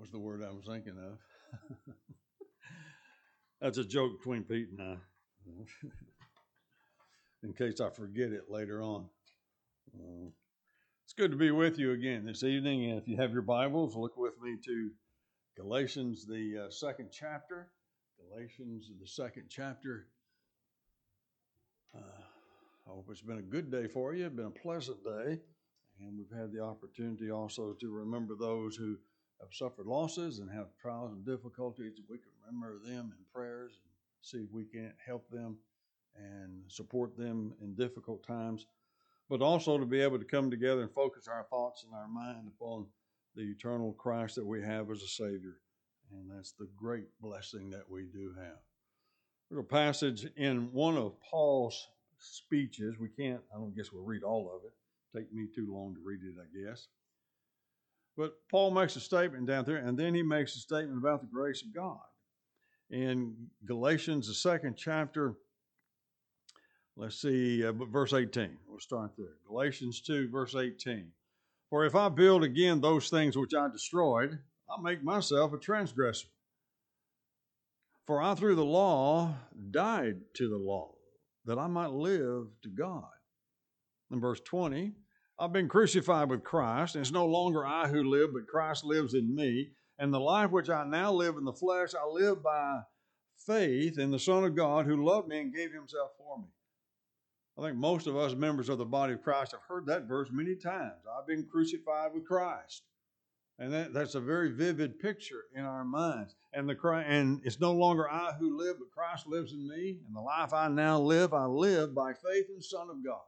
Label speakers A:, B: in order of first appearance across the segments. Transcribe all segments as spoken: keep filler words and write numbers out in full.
A: was the word I was thinking of. That's a joke between Pete and I, in case I forget it later on. Uh, it's good to be with you again this evening. And if you have your Bibles, look with me to Galatians, the uh, second chapter. Galatians, the second chapter. Uh, I hope it's been a good day for you. It's been a pleasant day. And we've had the opportunity also to remember those who have suffered losses and have trials and difficulties. We can remember them in prayers and see if we can't help them and support them in difficult times. But also to be able to come together and focus our thoughts and our mind upon the eternal Christ that we have as a Savior. And that's the great blessing that we do have. There's a passage in one of Paul's speeches. We can't, I don't guess we'll read all of it. Take me too long to read it, I guess. But Paul makes a statement down there, and then he makes a statement about the grace of God. In Galatians, the second chapter, let's see, uh, verse eighteen. We'll start there. Galatians two, verse eighteen. For if I build again those things which I destroyed, I make myself a transgressor. For I through the law died to the law, that I might live to God. In verse twenty, I've been crucified with Christ, and it's no longer I who live, but Christ lives in me. And the life which I now live in the flesh, I live by faith in the Son of God who loved me and gave himself for me. I think most of us members of the body of Christ have heard that verse many times. I've been crucified with Christ. And that, that's a very vivid picture in our minds. And, the, and it's no longer I who live, but Christ lives in me. And the life I now live, I live by faith in the Son of God.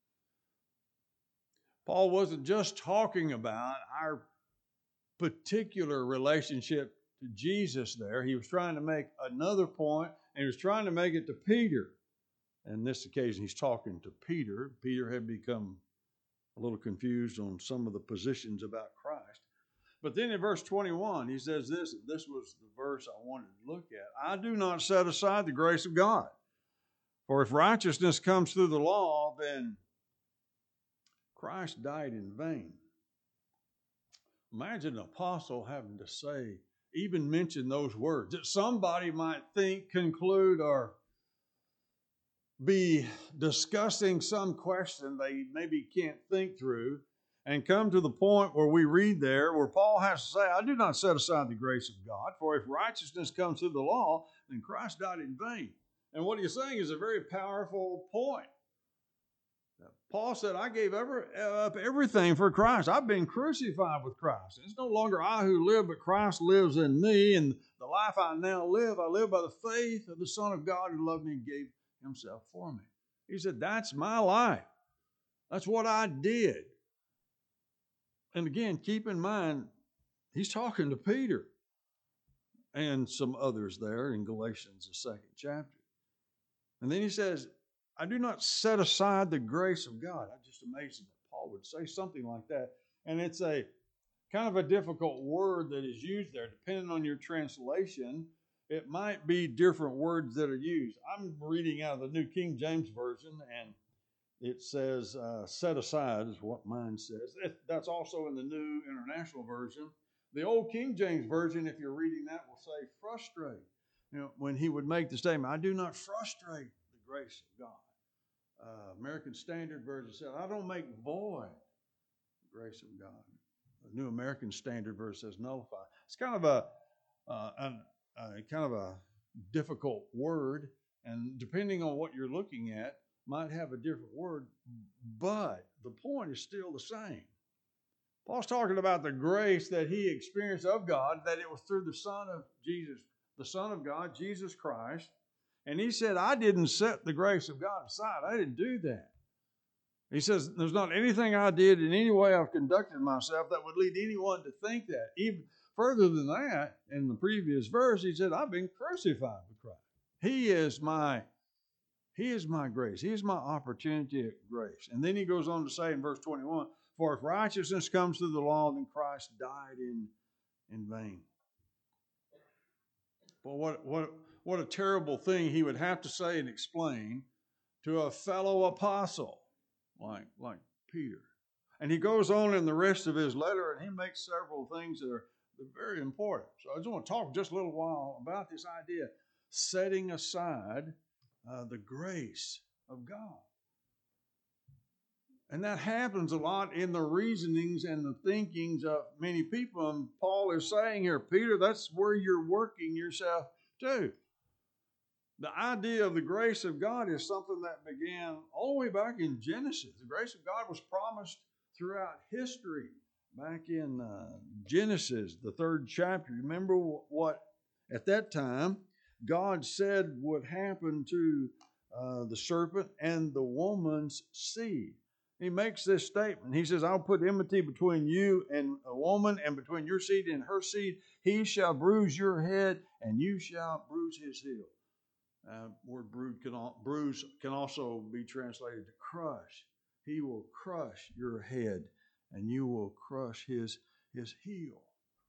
A: Paul wasn't just talking about our particular relationship to Jesus there. He was trying to make another point, and he was trying to make it to Peter. And this occasion, he's talking to Peter. Peter had become a little confused on some of the positions about Christ. But then in verse twenty-one, he says this, and this was the verse I wanted to look at. I do not set aside the grace of God. For if righteousness comes through the law, then Christ died in vain. Imagine an apostle having to say, even mention those words that somebody might think, conclude, or be discussing some question they maybe can't think through, and come to the point where we read there where Paul has to say, I do not set aside the grace of God, for if righteousness comes through the law, then Christ died in vain. And what he's saying is a very powerful point. Paul said, I gave ever, up everything for Christ. I've been crucified with Christ. It's no longer I who live, but Christ lives in me. And the life I now live, I live by the faith of the Son of God who loved me and gave himself for me. He said, that's my life. That's what I did. And again, keep in mind, he's talking to Peter and some others there in Galatians, the second chapter. And then he says, I do not set aside the grace of God. I'm just amazing that Paul would say something like that. And it's a kind of a difficult word that is used there. Depending on your translation, it might be different words that are used. I'm reading out of the New King James Version, and it says uh, set aside is what mine says. That's also in the New International Version. The Old King James Version, if you're reading that, will say frustrate. You know, when he would make the statement, I do not frustrate the grace of God. Uh, American Standard Version said, I don't make void the grace of God. The New American Standard Version says nullify. It's kind of a, uh, an, uh, kind of a difficult word, and depending on what you're looking at, might have a different word, but the point is still the same. Paul's talking about the grace that he experienced of God, that it was through the Son of Jesus, the Son of God, Jesus Christ. And he said, I didn't set the grace of God aside. I didn't do that. He says, there's not anything I did in any way I've conducted myself that would lead anyone to think that. Even further than that, in the previous verse, he said, I've been crucified with Christ. He is my, he is my grace. He is my opportunity at grace. And then he goes on to say in verse twenty-one, for if righteousness comes through the law, then Christ died in, in vain. Well, what, what, what a terrible thing he would have to say and explain to a fellow apostle like, like Peter. And he goes on in the rest of his letter, and he makes several things that are They're very important. So I just want to talk just a little while about this idea, setting aside uh, the grace of God. And that happens a lot in the reasonings and the thinkings of many people. And Paul is saying here, Peter, that's where you're working yourself to. The idea of the grace of God is something that began all the way back in Genesis. The grace of God was promised throughout history. Back in uh, Genesis, the third chapter, remember what at that time God said would happen to uh, the serpent and the woman's seed. He makes this statement. He says, I'll put enmity between you and a woman, and between your seed and her seed. He shall bruise your head, and you shall bruise his heel. Uh, word bruise can, all, bruise can also be translated to crush. He will crush your head, and you will crush his, his heel.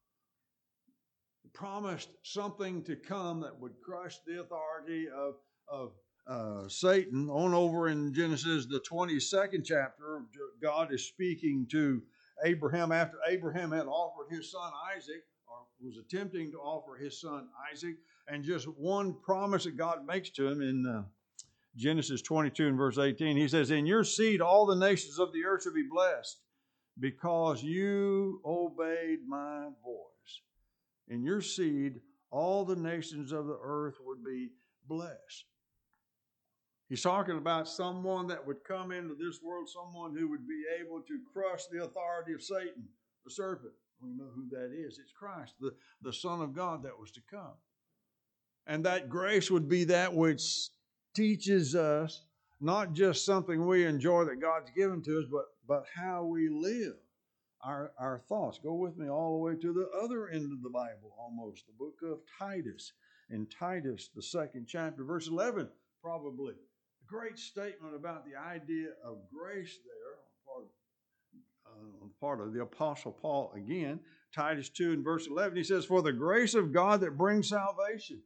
A: He promised something to come that would crush the authority of, of uh, Satan. On over in Genesis, the twenty-second chapter, God is speaking to Abraham after Abraham had offered his son Isaac, or was attempting to offer his son Isaac, and just one promise that God makes to him in uh, Genesis twenty-two and verse eighteen. He says, in your seed all the nations of the earth shall be blessed, because you obeyed my voice. In your seed, all the nations of the earth would be blessed. He's talking about someone that would come into this world, someone who would be able to crush the authority of Satan, the serpent. We know who that is. It's Christ, the, the Son of God that was to come. And that grace would be that which teaches us not just something we enjoy that God's given to us, but, but how we live. Our, our thoughts. Go with me all the way to the other end of the Bible almost, the book of Titus. In Titus, the second chapter, verse eleven, probably a great statement about the idea of grace there on part, uh, on part of the Apostle Paul again. Titus two and verse eleven, he says, for the grace of God that brings salvation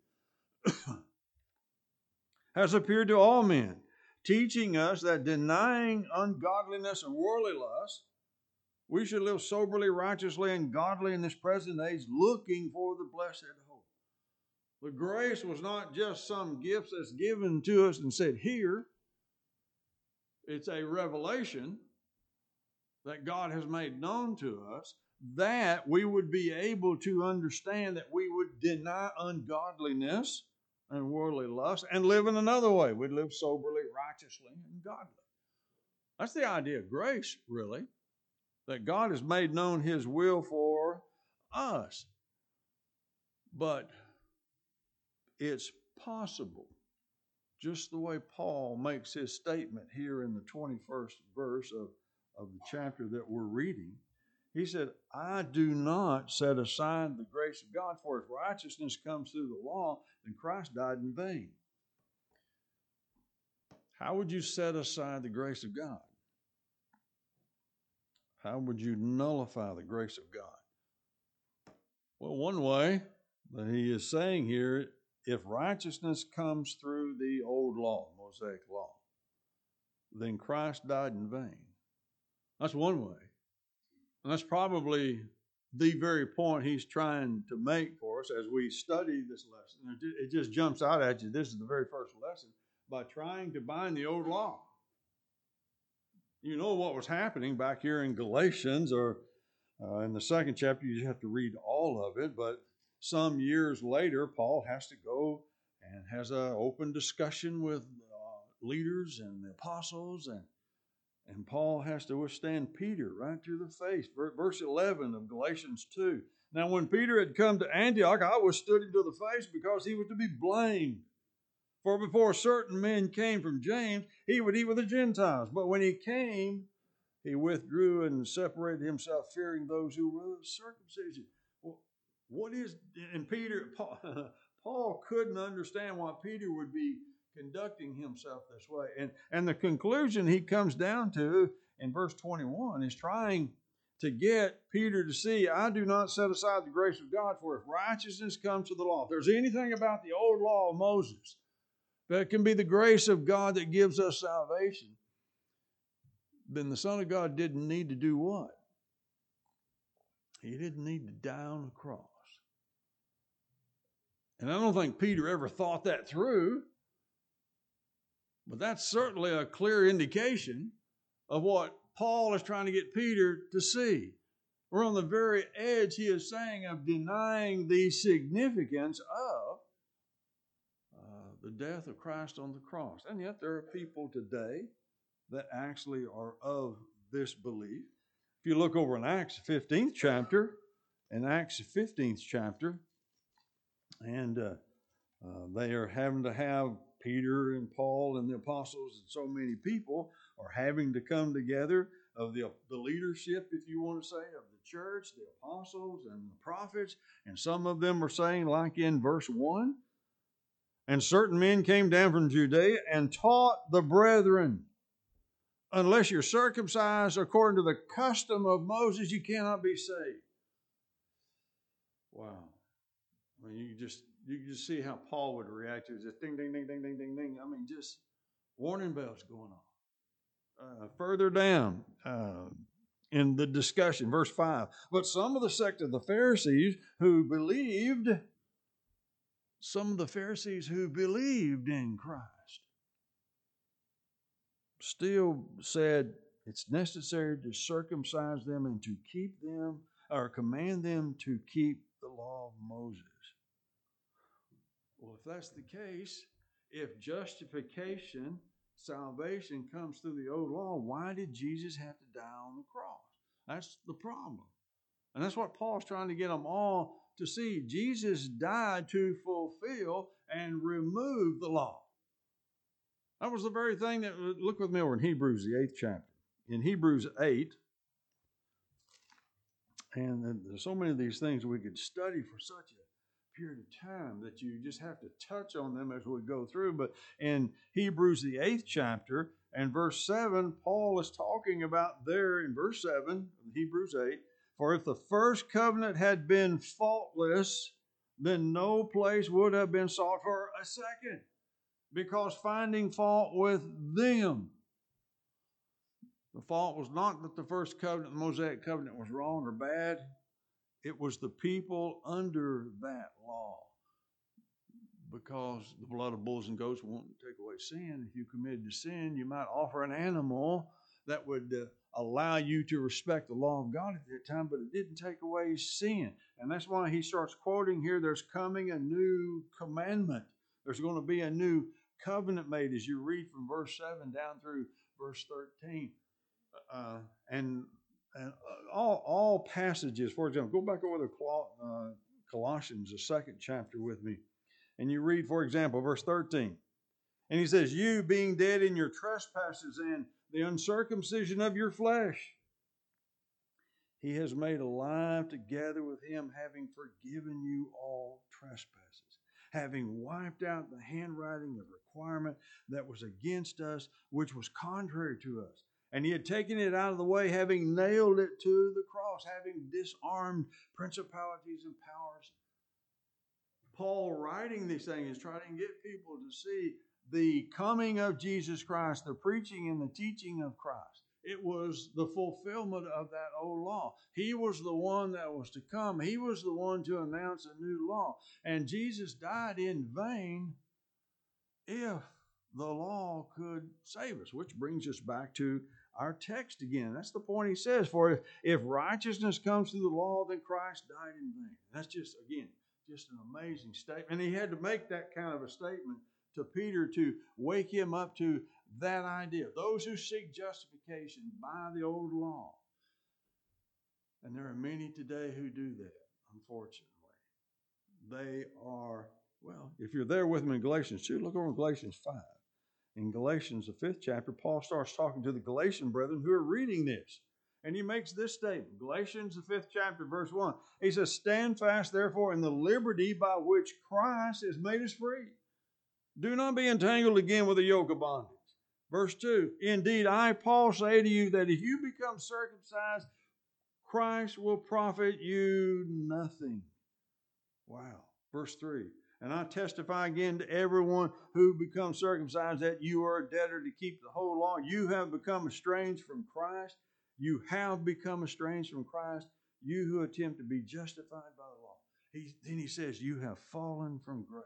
A: has appeared to all men, teaching us that denying ungodliness and worldly lust, we should live soberly, righteously, and godly in this present age, looking for the blessed hope. The grace was not just some gift that's given to us and said, here. It's a revelation that God has made known to us, that we would be able to understand that we would deny ungodliness and worldly lust and live in another way. We'd live soberly, righteously, and godly. That's the idea of grace, really. That God has made known his will for us. But it's possible, just the way Paul makes his statement here in the twenty-first verse of, of the chapter that we're reading. He said, I do not set aside the grace of God, for if righteousness comes through the law, then Christ died in vain. How would you set aside the grace of God? How would you nullify the grace of God? Well, one way that he is saying here, if righteousness comes through the old law, Mosaic law, then Christ died in vain. That's one way. And that's probably the very point he's trying to make for us as we study this lesson. It just jumps out at you. This is the very first lesson. By trying to bind the old law. You know what was happening back here in Galatians, or uh, in the second chapter, you have to read all of it, but some years later, Paul has to go and has an open discussion with uh, leaders and the apostles, and, and Paul has to withstand Peter right to the face. Verse eleven of Galatians two. Now, when Peter had come to Antioch, I withstood him to the face because he was to be blamed. For before certain men came from James, he would eat with the Gentiles. But when he came, he withdrew and separated himself, fearing those who were of circumcision. Well, what is, and Peter, Paul, Paul couldn't understand why Peter would be conducting himself this way. And, and the conclusion he comes down to in verse twenty-one is trying to get Peter to see, I do not set aside the grace of God, for if righteousness comes to the law, if there's anything about the old law of Moses, that can be the grace of God that gives us salvation, then the Son of God didn't need to do what? He didn't need to die on the cross. And I don't think Peter ever thought that through, but that's certainly a clear indication of what Paul is trying to get Peter to see. We're on the very edge, he is saying, of denying the significance of uh, the death of Christ on the cross. And yet there are people today that actually are of this belief. If you look over in Acts fifteenth chapter, in Acts fifteenth chapter, and uh, uh, they are having to have Peter and Paul and the apostles and so many people are having to come together of the, the leadership, if you want to say, of the church, the apostles and the prophets. And some of them are saying, like in verse one, and certain men came down from Judea and taught the brethren, unless you're circumcised according to the custom of Moses, you cannot be saved. Wow. I mean, you just you can just see how Paul would react to it. Just ding, ding, ding, ding, ding, ding, ding. I mean, just warning bells going on. Uh, further down uh, in the discussion, verse five. But some of the sect of the Pharisees who believed, some of the Pharisees who believed in Christ, still said it's necessary to circumcise them and to keep them, or command them to keep the law of Moses. Well, if that's the case, if justification, salvation comes through the old law, why did Jesus have to die on the cross? That's the problem. And that's what Paul's trying to get them all to see. Jesus died to fulfill and remove the law. That was the very thing that, look with me over in Hebrews, the eighth chapter. In Hebrews eight, and there's so many of these things we could study for such a period of time that you just have to touch on them as we go through. But in Hebrews, the eighth chapter and verse seven, Paul is talking about there in verse seven, Hebrews eight, for if the first covenant had been faultless, then no place would have been sought for a second, because finding fault with them. The fault was not that the first covenant, the Mosaic covenant, was wrong or bad. It was the people under that law. Because the blood of bulls and goats won't take away sin. If you committed to sin, you might offer an animal that would uh, allow you to respect the law of God at that time, but it didn't take away sin. And that's why he starts quoting here, there's coming a new commandment. There's going to be a new covenant made, as you read from verse seven down through verse thirteen. Uh, and and all, all passages, for example, go back over to uh, Colossians, the second chapter with me. And you read, for example, verse thirteen. And he says, you being dead in your trespasses and the uncircumcision of your flesh, he has made alive together with him, having forgiven you all trespasses, having wiped out the handwriting of requirement that was against us, which was contrary to us. And he had taken it out of the way, having nailed it to the cross, having disarmed principalities and powers. Paul, writing these things, is trying to get people to see the coming of Jesus Christ, the preaching and the teaching of Christ. It was the fulfillment of that old law. He was the one that was to come. He was the one to announce a new law. And Jesus died in vain if the law could save us, which brings us back to our text again. That's the point he says, for if, if righteousness comes through the law, then Christ died in vain. That's just, again, just an amazing statement. And he had to make that kind of a statement to Peter to wake him up to that idea. Those who seek justification by the old law. And there are many today who do that, unfortunately. They are, well, if you're there with me in Galatians two, look over in Galatians five. In Galatians, the fifth chapter, Paul starts talking to the Galatian brethren who are reading this. And he makes this statement. Galatians, the fifth chapter, verse one. He says, stand fast, therefore, in the liberty by which Christ has made us free. Do not be entangled again with the yoke of bondage. Verse two. Indeed, I, Paul, say to you that if you become circumcised, Christ will profit you nothing. Wow. Verse three. And I testify again to everyone who becomes circumcised that you are a debtor to keep the whole law. You have become estranged from Christ. You have become estranged from Christ You who attempt to be justified by the law. He, then he says, you have fallen from grace.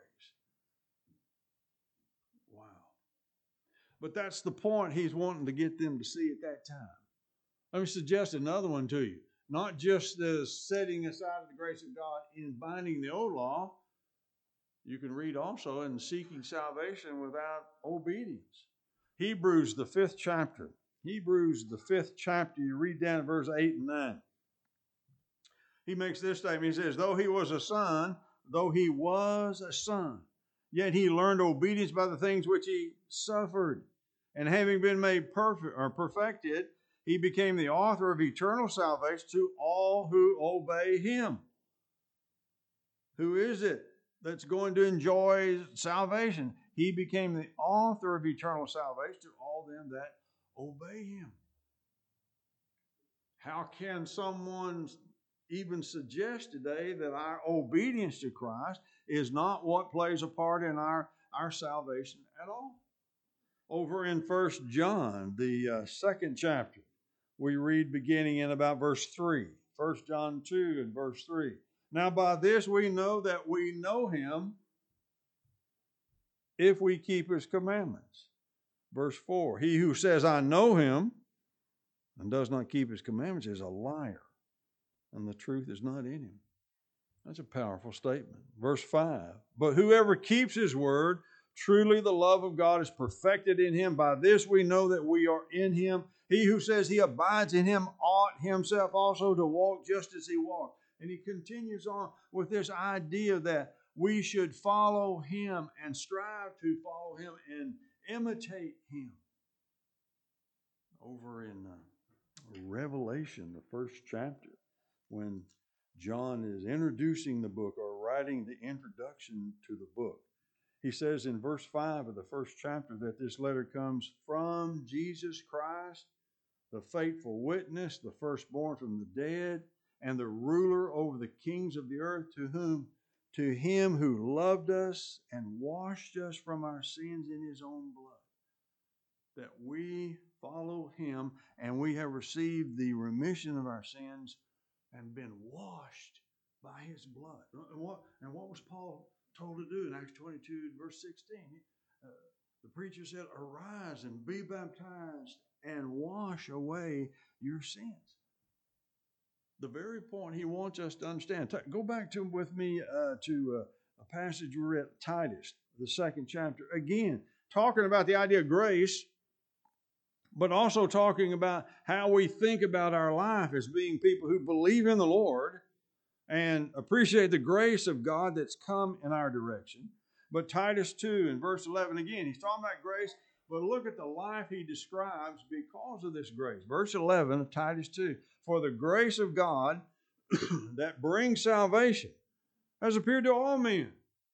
A: Wow. But that's the point he's wanting to get them to see at that time. Let me suggest another one to you. Not just the setting aside of the grace of God in binding the old law. You can read also in seeking salvation without obedience. Hebrews, the fifth chapter. Hebrews, the fifth chapter, you read down at verse eight and nine. He makes this statement. He says, though he was a son, though he was a son, yet he learned obedience by the things which he suffered. And having been made perfect or perfected, he became the author of eternal salvation to all who obey him. Who is it that's going to enjoy salvation? He became the author of eternal salvation to all them that obey him. How can someone even suggest today that our obedience to Christ is not what plays a part in our, our salvation at all? Over in First John, the uh, second chapter, we read beginning in about verse three. First John two and verse three. Now by this we know that we know him if we keep his commandments. Verse four. He who says, I know him, and does not keep his commandments is a liar, and the truth is not in him. That's a powerful statement. Verse five. But whoever keeps his word, truly the love of God is perfected in him. By this we know that we are in him. He who says he abides in him ought himself also to walk just as he walked. And he continues on with this idea that we should follow him and strive to follow him and imitate him. Over in uh, Revelation, the first chapter, when John is introducing the book or writing the introduction to the book, he says in verse five of the first chapter that this letter comes from Jesus Christ, the faithful witness, the firstborn from the dead, and the ruler over the kings of the earth, to whom, to him who loved us and washed us from our sins in his own blood, that we follow him and we have received the remission of our sins and been washed by his blood. And what, and what was Paul told to do in Acts twenty-two, verse sixteen? Uh, the preacher said, arise and be baptized and wash away your sins. The very point he wants us to understand. Go back to with me uh, to uh, a passage we read, Titus, the second chapter. Again, talking about the idea of grace, but also talking about how we think about our life as being people who believe in the Lord and appreciate the grace of God that's come in our direction. But Titus two in verse eleven, again, he's talking about grace, but look at the life he describes because of this grace. Verse eleven of Titus two, for the grace of God that brings salvation has appeared to all men,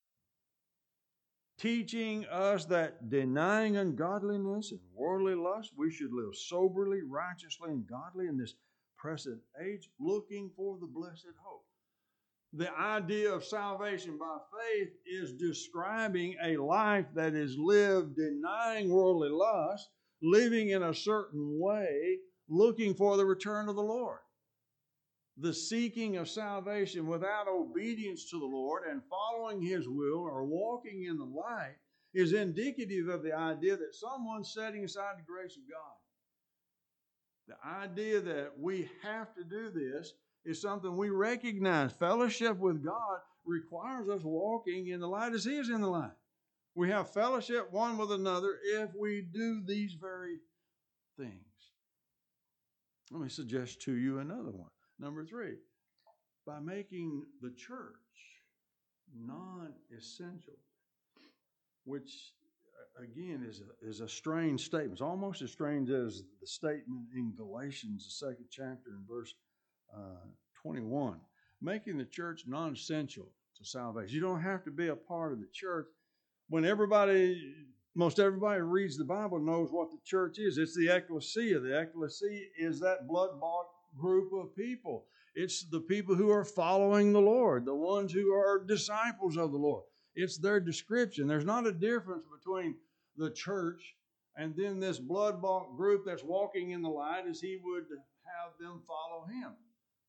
A: teaching us that denying ungodliness and worldly lust, we should live soberly, righteously, and godly in this present age, looking for the blessed hope. The idea of salvation by faith is describing a life that is lived denying worldly lust, living in a certain way, looking for the return of the Lord. The seeking of salvation without obedience to the Lord and following his will or walking in the light is indicative of the idea that someone's setting aside the grace of God. The idea that we have to do this is something we recognize. Fellowship with God requires us walking in the light as he is in the light. We have fellowship one with another if we do these very things. Let me suggest to you another one. Number three, by making the church non-essential, which again is a, is a strange statement. It's almost as strange as the statement in Galatians, the second chapter, in verse uh, twenty-one. Making the church non-essential to salvation. You don't have to be a part of the church. When everybody, most everybody reads the Bible knows what the church is. It's the ecclesia. The ecclesia is that blood-bought group of people. It's the people who are following the Lord, the ones who are disciples of the Lord. It's their description. There's not a difference between the church and then this blood-bought group that's walking in the light as he would have them follow him.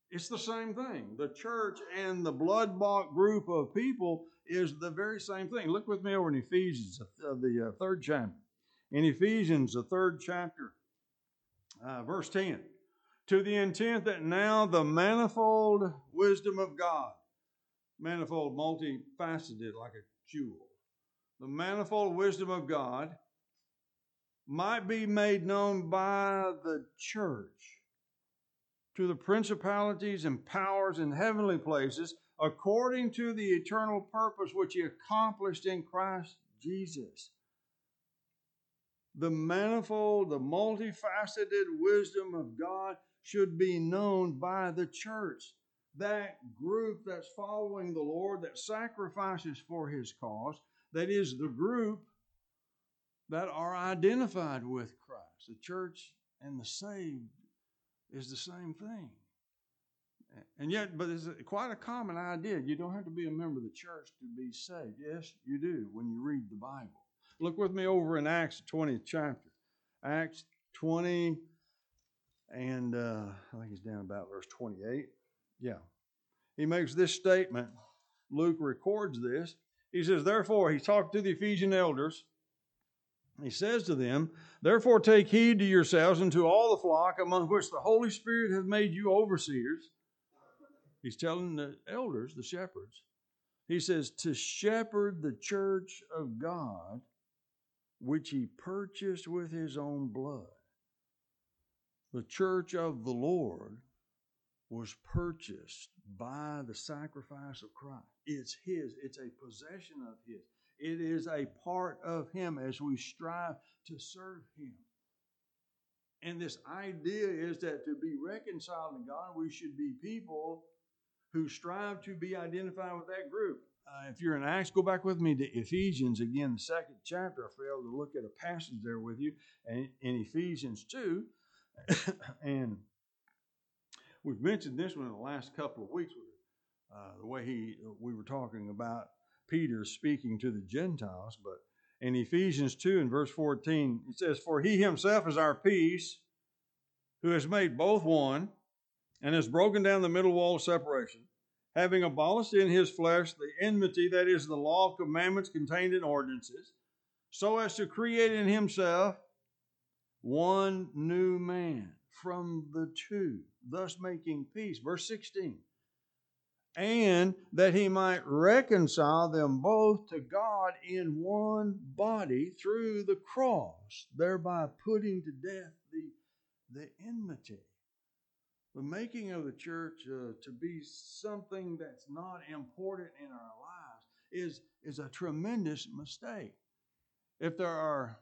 A: It's the same thing. The church and the blood-bought group of people is the very same thing. Look with me over in Ephesians, uh, the uh, third chapter. In Ephesians, the third chapter, uh, verse ten. To the intent that now the manifold wisdom of God, manifold, multifaceted like a jewel, the manifold wisdom of God might be made known by the church to the principalities and powers in heavenly places, according to the eternal purpose which He accomplished in Christ Jesus. The manifold, the multifaceted wisdom of God should be known by the church. That group that's following the Lord, that sacrifices for His cause, that is the group that are identified with Christ. The church and the saved is the same thing. And yet, but it's quite a common idea. You don't have to be a member of the church to be saved. Yes, you do when you read the Bible. Look with me over in Acts twentieth chapter. Acts twenty, and uh, I think it's down about verse twenty-eight. Yeah. He makes this statement. Luke records this. He says, therefore, he's talking to the Ephesian elders. He says to them, therefore take heed to yourselves and to all the flock among which the Holy Spirit hath made you overseers. He's telling the elders, the shepherds, he says, to shepherd the church of God, which He purchased with His own blood. The church of the Lord was purchased by the sacrifice of Christ. It's His. It's a possession of His. It is a part of Him as we strive to serve Him. And this idea is that to be reconciled to God, we should be people who strive to be identified with that group. Uh, if you're in Acts, go back with me to Ephesians, again, the second chapter. I failed to look at a passage there with you, and in Ephesians two. And we've mentioned this one in the last couple of weeks, with uh, the way he we were talking about Peter speaking to the Gentiles. But in Ephesians two and verse fourteen, it says, for He Himself is our peace, who has made both one, and has broken down the middle wall of separation, having abolished in His flesh the enmity, that is, the law of commandments contained in ordinances, so as to create in Himself one new man from the two, thus making peace. Verse sixteen. And that He might reconcile them both to God in one body through the cross, thereby putting to death the, the enmity. The making of the church uh, to be something that's not important in our lives is, is a tremendous mistake. If there are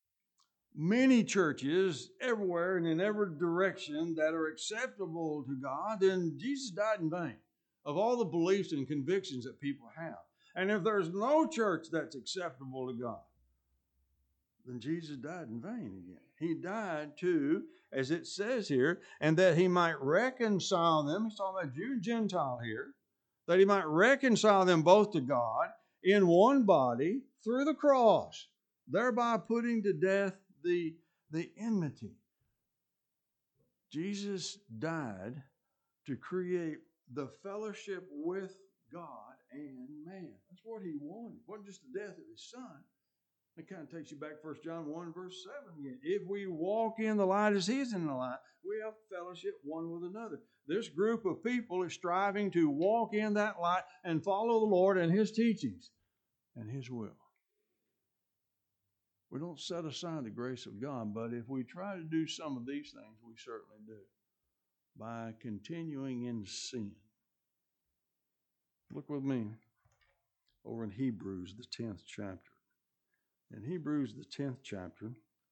A: many churches everywhere and in every direction that are acceptable to God, then Jesus died in vain of all the beliefs and convictions that people have. And if there's no church that's acceptable to God, then Jesus died in vain again. He died to, as it says here, and that He might reconcile them. He's talking about Jew and Gentile here. That He might reconcile them both to God in one body through the cross, thereby putting to death the, the enmity. Jesus died to create the fellowship with God and man. That's what He wanted. It wasn't just the death of His Son. It kind of takes you back to First John one, verse seven again. If we walk in the light as He's in the light, we have fellowship one with another. This group of people is striving to walk in that light and follow the Lord and His teachings and His will. We don't set aside the grace of God, but if we try to do some of these things, we certainly do, by continuing in sin. Look with me over in Hebrews, the tenth chapter. In Hebrews, the tenth chapter,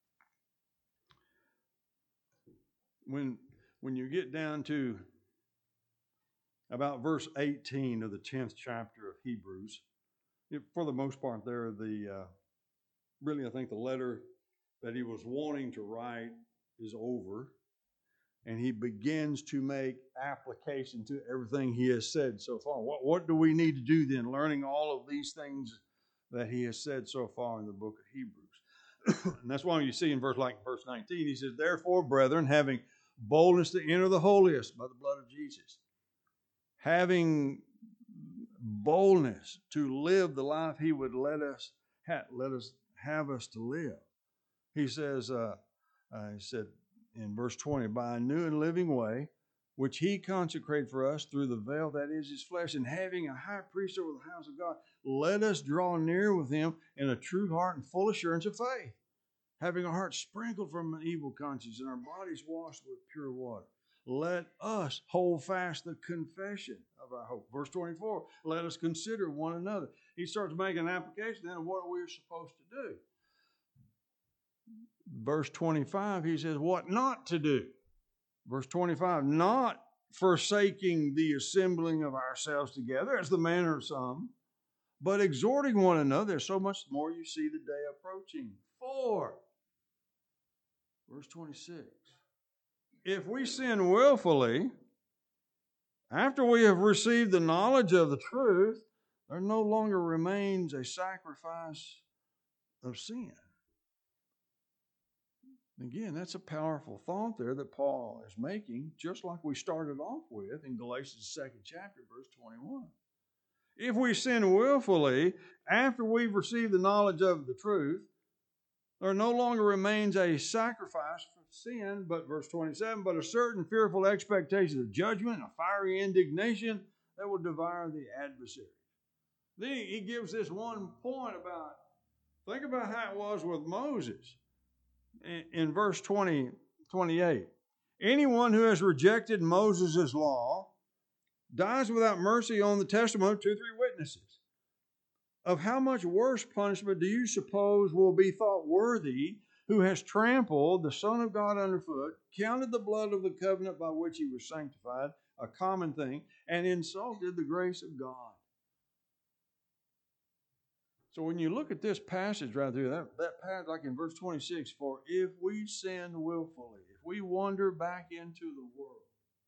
A: when, when you get down to about verse eighteen of the tenth chapter of Hebrews, it, for the most part there, the uh, really I think the letter that he was wanting to write is over, and he begins to make application to everything he has said so far. What, what do we need to do then, learning all of these things that he has said so far in the book of Hebrews? And that's why you see in verse like verse nineteen, he says, therefore, brethren, having boldness to enter the holiest by the blood of Jesus. Having boldness to live the life He would let us ha- let us have us to live. He says, uh, uh, he said in verse twenty, by a new and living way, which He consecrated for us through the veil that is His flesh, and having a high priest over the house of God, let us draw near with Him in a true heart and full assurance of faith, having our hearts sprinkled from an evil conscience and our bodies washed with pure water. Let us hold fast the confession of our hope. Verse twenty-four, let us consider one another. He starts making an application then of what we're supposed to do. Verse twenty-five, he says what not to do. Verse twenty-five, not forsaking the assembling of ourselves together, as the manner of some, but exhorting one another, so much the more you see the day approaching. For, verse twenty-six, if we sin willfully, after we have received the knowledge of the truth, there no longer remains a sacrifice of sin. Again, that's a powerful thought there that Paul is making, just like we started off with in Galatians second chapter, verse twenty-one. If we sin willfully, after we've received the knowledge of the truth, there no longer remains a sacrifice for sin, but verse twenty-seven, but a certain fearful expectation of judgment, a fiery indignation that will devour the adversary. Then he gives this one point about, think about how it was with Moses. In verse twenty, twenty-eight, anyone who has rejected Moses' law dies without mercy on the testimony of two or three witnesses. Of how much worse punishment do you suppose will be thought worthy who has trampled the Son of God underfoot, counted the blood of the covenant by which He was sanctified, a common thing, and insulted the grace of God? So when you look at this passage right there, that, that passage, like in verse twenty-six, for if we sin willfully, if we wander back into the world,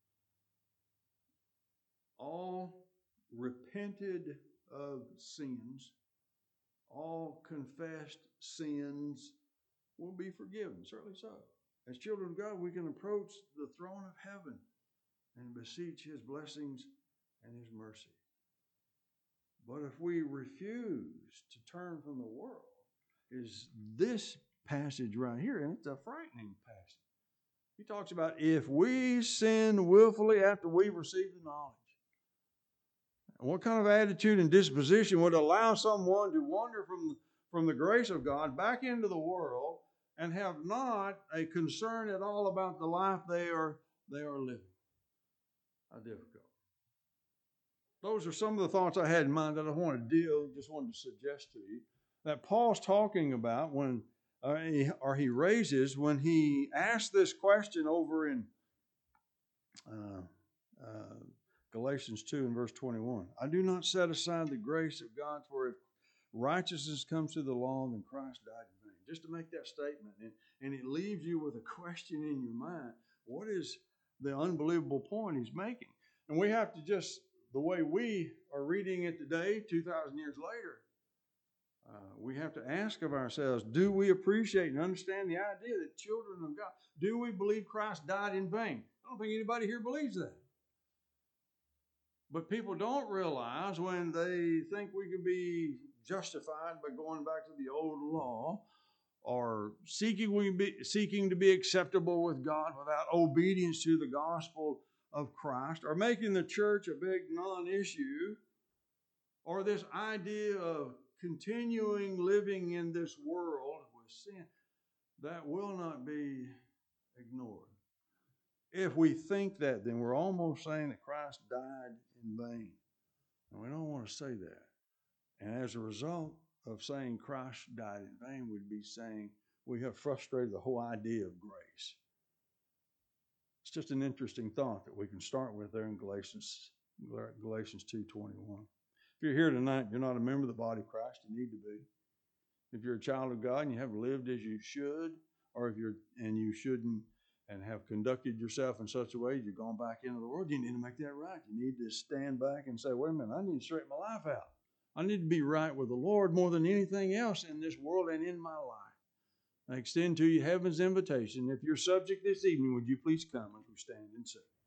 A: all repented of sins, all confessed sins will be forgiven, certainly so. As children of God, we can approach the throne of heaven and beseech His blessings and His mercy. But if we refuse to turn from the world, is this passage right here, and it's a frightening passage. He talks about if we sin willfully after we've received the knowledge. What kind of attitude and disposition would allow someone to wander from, from the grace of God back into the world and have not a concern at all about the life they are, they are living? How difficult. Those are some of the thoughts I had in mind that I want to deal, just wanted to suggest to you, that Paul's talking about when, uh, he, or he raises when he asks this question over in uh, uh, Galatians two and verse twenty-one. I do not set aside the grace of God, for if righteousness comes through the law, then Christ died in vain. Just to make that statement, and, and it leaves you with a question in your mind. What is the unbelievable point he's making? And we have to just, the way we are reading it today, two thousand years later, uh, we have to ask of ourselves, do we appreciate and understand the idea that children of God, do we believe Christ died in vain? I don't think anybody here believes that. But people don't realize when they think we can be justified by going back to the old law or seeking, we be, seeking to be acceptable with God without obedience to the gospel of Christ, or making the church a big non-issue, or this idea of continuing living in this world with sin, that will not be ignored. If we think that, then we're almost saying that Christ died in vain. And we don't want to say that. And as a result of saying Christ died in vain, we'd be saying we have frustrated the whole idea of grace. It's just an interesting thought that we can start with there in Galatians, Galatians two twenty-one. If you're here tonight, you're not a member of the body of Christ, you need to be. If you're a child of God and you haven't lived as you should, or if you're and you shouldn't, and have conducted yourself in such a way you've gone back into the world, you need to make that right. You need to stand back and say, wait a minute, I need to straighten my life out. I need to be right with the Lord more than anything else in this world and in my life. I extend to you heaven's invitation. If you're subject this evening, would you please come as we stand and sing?